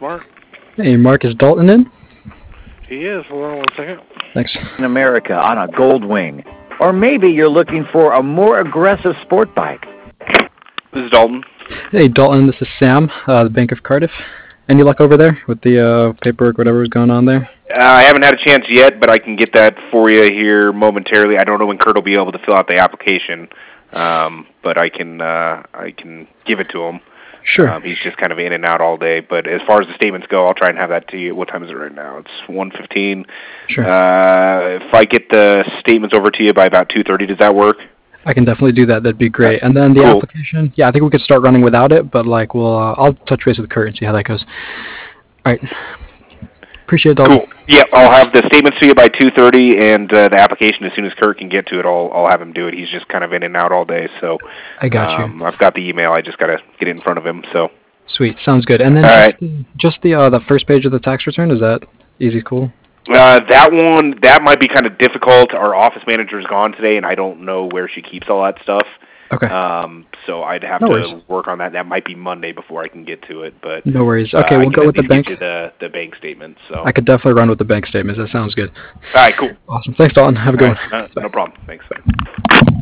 Mark. Hey, Mark, is Dalton in? He is. Hold on 1 second. Thanks. In America on a Goldwing. Or maybe you're looking for a more aggressive sport bike. This is Dalton. Hey, Dalton, this is Sam, the Bank of Cardiff. Any luck over there with the paperwork, whatever is going on there? I haven't had a chance yet, but I can get that for you here momentarily. I don't know when Kurt will be able to fill out the application, but I can give it to him. Sure. He's just kind of in and out all day. But as far as the statements go, I'll try and have that to you. What time is it right now? It's 1:15. Sure. If I get the statements over to you by about 2:30, does that work? I can definitely do that. That'd be great. And then the application, yeah, I think we could start running without it, but like I'll touch base with Kurt and see how that goes. All right. Appreciate it, Dalton. Cool. Yeah, I'll have the statements to you by 2:30, and the application as soon as Kurt can get to it, I'll have him do it. He's just kind of in and out all day, so I got you. I've got the email. I just got to get it in front of him. So sweet, sounds good. And then just the first page of the tax return, is that easy, cool? That might be kind of difficult. Our office manager is gone today, and I don't know where she keeps all that stuff. Okay. So I'd have to work on that. That might be Monday before I can get to it. But no worries. Okay, we'll go with the bank. The bank statement. So I could definitely run with the bank statements. That sounds good. All right, cool. Awesome. Thanks, Dalton. Have a good one. No problem. Thanks.